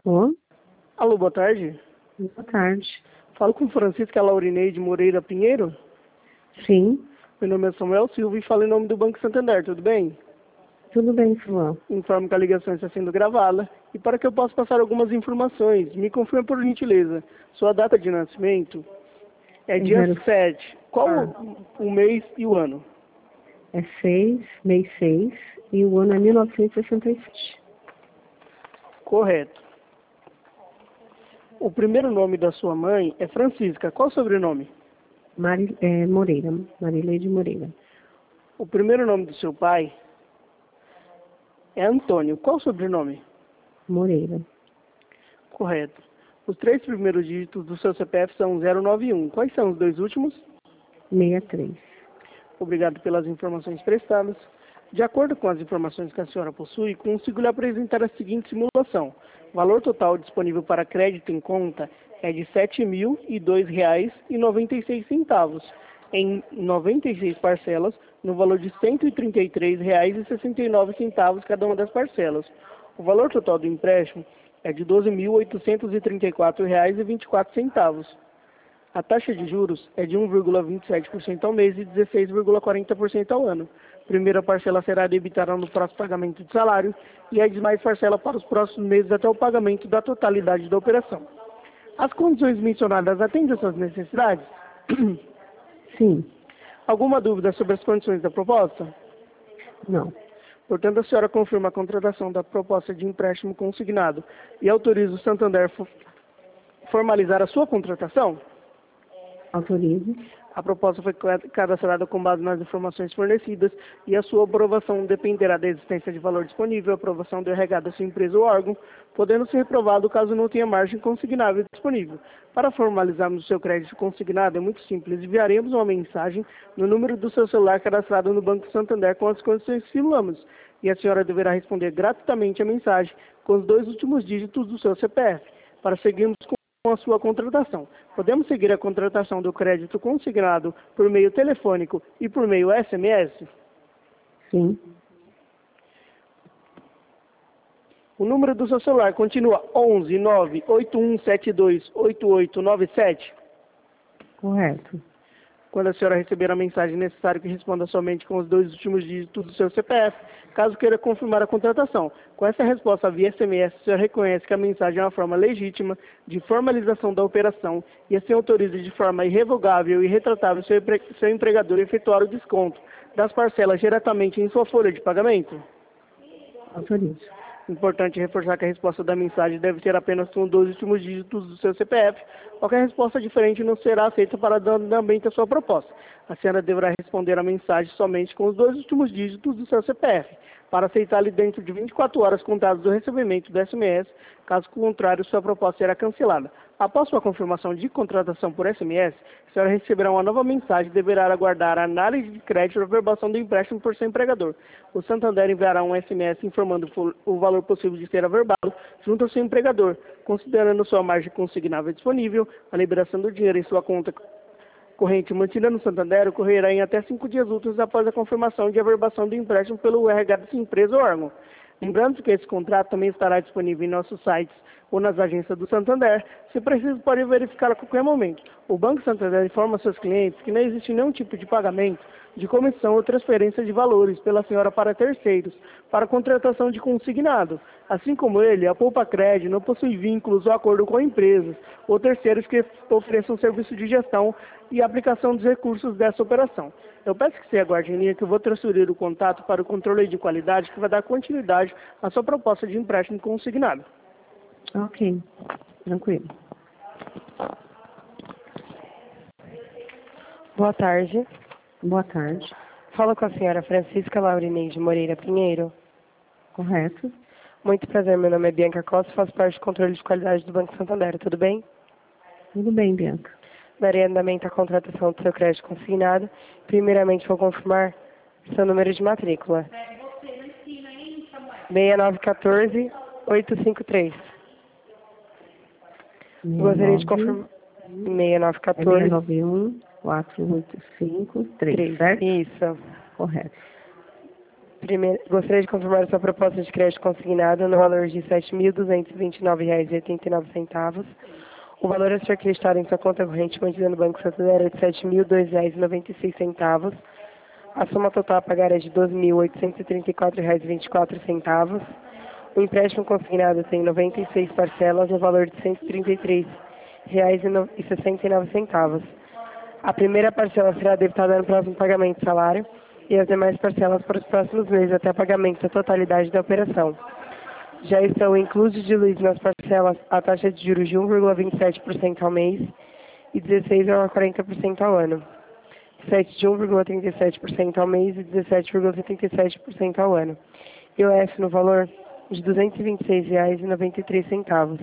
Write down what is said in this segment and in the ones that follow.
Ô, Alô, boa tarde. boa tarde. Falo com Francisca Laurineide Moreira Pinheiro. Sim, Meu nome é Samuel Silva e falo em nome do Banco Santander, tudo bem? tudo bem, João. Informo que a ligação está sendo gravada e para que eu possa passar algumas informações, me confirme por gentileza. Sua data de nascimento é dia 7. Qual o mês e o ano? É 6, mês 6, e o ano é 1967. Correto. O primeiro nome da sua mãe é Francisca. Qual o sobrenome? Moreira, Marileide Moreira. O primeiro nome do seu pai é Antônio. Qual o sobrenome? Moreira. Correto. Os 3 primeiros dígitos do seu CPF são 091. Quais são os 2 últimos? 63. Obrigado pelas informações prestadas. De acordo com as informações que a senhora possui, consigo lhe apresentar a seguinte simulação. O valor total disponível para crédito em conta é de R$ 7.002,96, em 96 parcelas, no valor de R$ 133,69 cada uma das parcelas. O valor total do empréstimo é de R$ 12.834,24. A taxa de juros é de 1,27% ao mês e 16,40% ao ano. Primeira parcela será debitada no próximo pagamento de salário e a demais parcela para os próximos meses até o pagamento da totalidade da operação. As condições mencionadas atendem às suas necessidades? Sim. Alguma dúvida sobre as condições da proposta? Não. Portanto, a senhora confirma a contratação da proposta de empréstimo consignado e autoriza o Santander formalizar a sua contratação? Autorizo. A proposta foi cadastrada com base nas informações fornecidas e a sua aprovação dependerá da existência de valor disponível, aprovação do RH da sua empresa ou órgão, podendo ser reprovado caso não tenha margem consignável disponível. Para formalizarmos o seu crédito consignado é muito simples, enviaremos uma mensagem no número do seu celular cadastrado no Banco Santander com as condições que simulamos, e a senhora deverá responder gratuitamente a mensagem com os 2 últimos dígitos do seu CPF, para seguirmos com a sua contratação. Podemos seguir a contratação do crédito consignado por meio telefônico e por meio SMS? Sim. O número do seu celular continua 11 98172 8897? Correto. Quando a senhora receber a mensagem, é necessário que responda somente com os 2 últimos dígitos do seu CPF, caso queira confirmar a contratação. Com essa resposta via SMS, a senhora reconhece que a mensagem é uma forma legítima de formalização da operação e assim autoriza de forma irrevogável e retratável seu empregador a efetuar o desconto das parcelas diretamente em sua folha de pagamento? Autorizo. Importante reforçar que a resposta da mensagem deve ser apenas com os 2 últimos dígitos do seu CPF. Qualquer resposta diferente não será aceita para dar andamento à sua proposta. A senhora deverá responder a mensagem somente com os 2 últimos dígitos do seu CPF, para aceitá-lo dentro de 24 horas contadas do recebimento do SMS. Caso contrário, sua proposta será cancelada. Após sua confirmação de contratação por SMS, a senhora receberá uma nova mensagem e deverá aguardar a análise de crédito e a averbação do empréstimo por seu empregador. O Santander enviará um SMS informando o valor possível de ser averbado junto ao seu empregador, considerando sua margem consignável disponível. A liberação do dinheiro em sua conta corrente mantida no Santander ocorrerá em até 5 dias úteis após a confirmação de averbação do empréstimo pelo RH da sua empresa ou órgão. Lembrando que esse contrato também estará disponível em nossos sites ou nas agências do Santander. Se preciso, pode verificar a qualquer momento. O Banco Santander informa seus clientes que não existe nenhum tipo de pagamento de comissão ou transferência de valores pela senhora para terceiros, para contratação de consignado. Assim como ele, a Poupa Cred não possui vínculos ou acordo com empresas ou terceiros que ofereçam serviço de gestão e aplicação dos recursos dessa operação. Eu peço que você aguarde em linha que eu vou transferir o contato para o controle de qualidade que vai dar continuidade à sua proposta de empréstimo consignado. Ok. Tranquilo. Boa tarde. Boa tarde. Fala com a senhora Francisca Laurineide Moreira Pinheiro. Correto. Muito prazer, meu nome é Bianca Costa, faço parte do controle de qualidade do Banco Santander, tudo bem? Tudo bem, Bianca. Darei andamento à contratação do seu crédito consignado. Primeiramente, vou confirmar seu número de matrícula. 6914853. Gostaria de confirmar. 6914. 691-4853, certo? Isso. Correto. Gostaria de confirmar sua proposta de crédito consignado no valor de R$ 7.229,89. O valor a ser creditado em sua conta corrente mantida no Banco Santander é de R$ 7.002,96. A soma total a pagar é de R$ 12.834,24. O empréstimo consignado tem 96 parcelas no valor de R$ 133,69. A primeira parcela será debitada no próximo pagamento de salário e as demais parcelas para os próximos meses até pagamento da totalidade da operação. Já estão inclusos diluídos nas parcelas a taxa de juros de 1,27% ao mês e 16,40% ao ano, 7 de 1,37% ao mês e 17,77% ao ano, e o F no valor de R$ 226,93.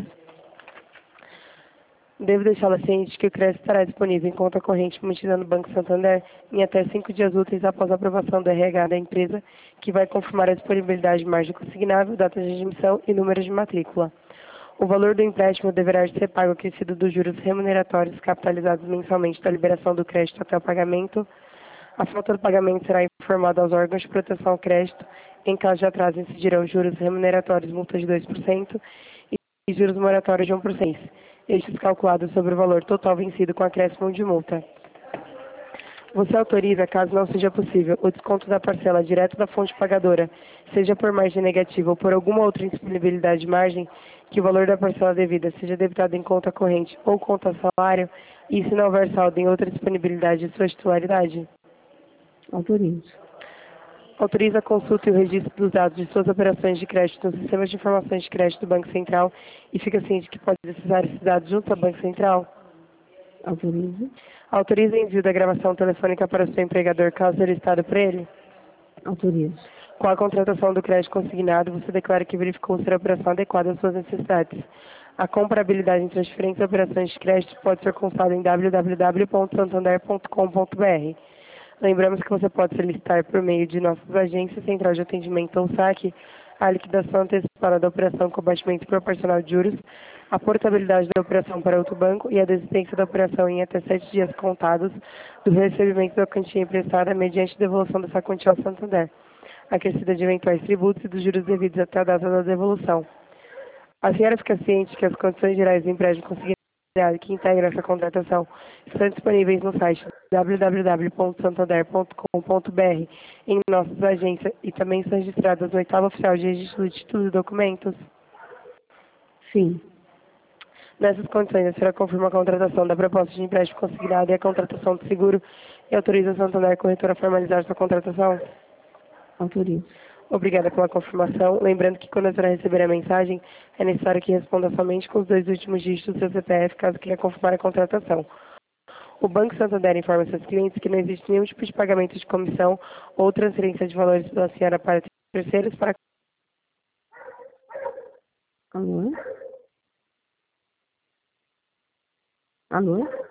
Devo deixá-la ciente que o crédito estará disponível em conta corrente mantida no Banco Santander em até 5 dias úteis após a aprovação do RH da empresa, que vai confirmar a disponibilidade de margem consignável, data de admissão e número de matrícula. O valor do empréstimo deverá ser pago acrescido dos juros remuneratórios capitalizados mensalmente da liberação do crédito até o pagamento. A falta do pagamento será informada aos órgãos de proteção ao crédito. Em caso de atraso, incidirão juros remuneratórios, multa de 2% e juros moratórios de 1%. Estes calculados sobre o valor total vencido com acréscimo de multa. Você autoriza, caso não seja possível, o desconto da parcela direto da fonte pagadora, seja por margem negativa ou por alguma outra indisponibilidade de margem, que o valor da parcela devida seja debitado em conta corrente ou conta salário, e se não houver saldo em outra disponibilidade de sua titularidade? Autorizo. Autoriza a consulta e o registro dos dados de suas operações de crédito nos sistemas de informações de crédito do Banco Central e fica ciente que pode acessar esses dados junto ao Banco Central? Autorizo. Autoriza o envio da gravação telefônica para o seu empregador caso solicitado por ele? Autorizo. Com a contratação do crédito consignado, você declara que verificou ser a operação adequada às suas necessidades. A comparabilidade entre as diferentes operações de crédito pode ser consultada em www.santander.com.br. Lembramos que você pode solicitar por meio de nossas agências, central de atendimento ou saque, a liquidação antecipada da operação com abatimento proporcional de juros, a portabilidade da operação para outro banco e a desistência da operação em até 7 dias contados do recebimento da quantia emprestada mediante devolução dessa quantia ao Santander, acrescida de eventuais tributos e dos juros devidos até a data da devolução. A senhora fica ciente que as condições gerais do empréstimo consignado que integram essa contratação estão disponíveis no site www.santander.com.br em nossas agências e também são registradas no 8º Oficial de Registro de Títulos e Documentos? Sim. Nessas condições, a senhora confirma a contratação da proposta de empréstimo consignado e a contratação do seguro e autoriza a Santander Corretora a formalizar sua contratação? Autorizo. Obrigada pela confirmação. Lembrando que quando a senhora receber a mensagem, é necessário que responda somente com os 2 últimos dígitos do seu CPF, caso queira confirmar a contratação. O Banco Santander informa seus clientes que não existe nenhum tipo de pagamento de comissão ou transferência de valores pela senhora para terceiros para... Alô? Alô?